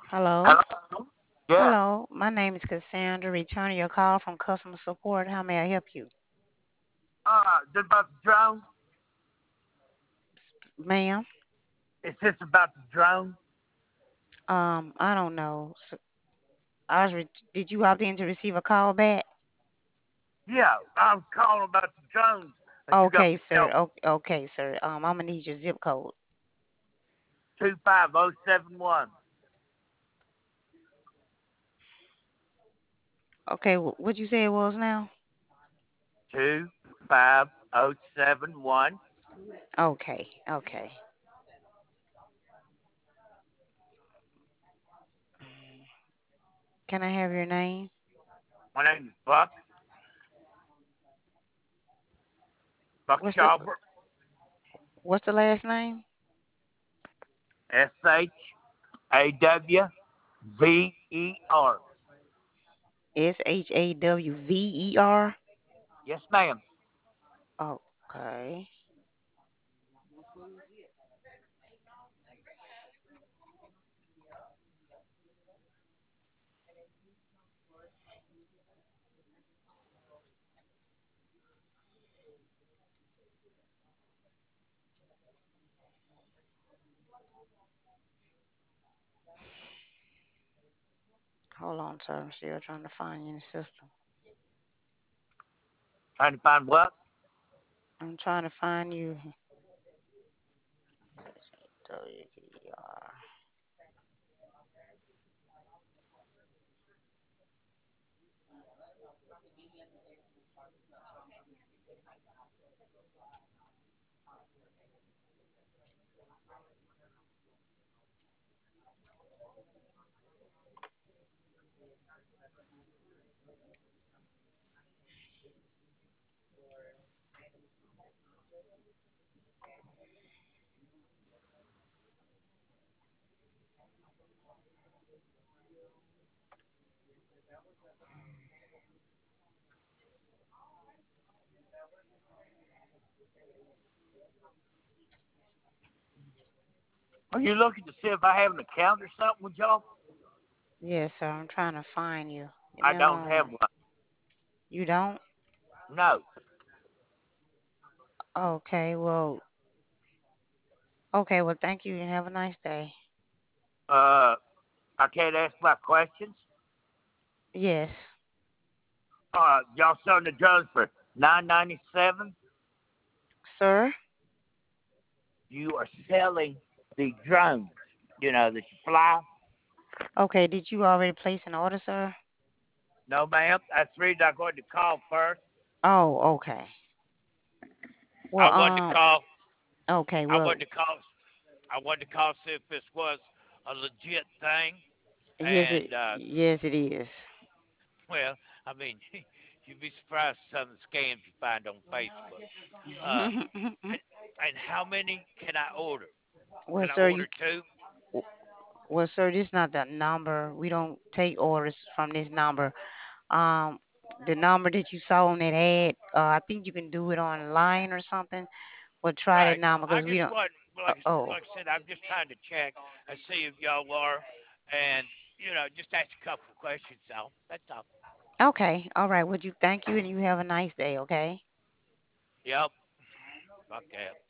Hello. Hello? Yeah. Hello. My name is Cassandra, returning your call from customer support. How may I help you? Is it about the drone? Ma'am? Is this about the drone? I don't know. Did you opt in to receive a call back? Yeah, I'm calling about the drones that you got Okay, for sir. sale. Okay, sir. I'm gonna need your zip code. 25071. Okay, what you say it was now? 25071. Okay. Can I have your name? My name is Buck What's the Schauber. what's the last name? SHAWVER. SHAWVER. Yes, ma'am. Okay. Hold on, sir. I'm still trying to find you in the system. Trying to find what? I'm trying to find you. WVR. Are you looking to see if I have an account or something with y'all? Yes, sir. I'm trying to find you. Give I me a don't have moment. one. You don't? No. Okay, well, thank you and have a nice day. Uh, I can't ask my questions. Yes. Y'all selling the drones for 997. Sir? You are selling the drones, that you fly. Okay, did you already place an order, sir? No, ma'am. That's the reason I'm going to call first. Oh, okay. I Well, wanted to call. okay, I wanted well, to call. I wanted to call see if this was a legit thing. And yes it is. well, I mean, you'd be surprised at some of the scams you find on Facebook. Uh, and, and how many can I order? Well, Can I sir, order two? well, sir, this is not the number. We don't take orders from this number. Um, the number that you saw on that ad, I think you can do it online or something. Well, try that Right. number I because we just don't. want, Oh, like I said, I'm just trying to check and see if y'all are, and just ask a couple of questions. So that's all. okay. All right. Would you thank you and you have a nice day, okay? Yep. Fuck that.